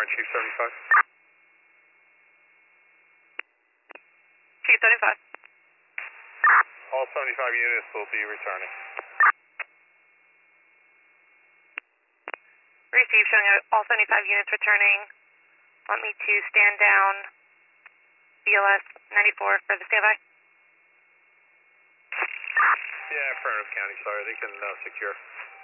Orange, Chief 75. Chief 75. All 75 units will be returning. Receive, showing all 75 units returning. Want me to stand down BLS 94 for the standby? Yeah, affirmative, County, sorry, they can secure.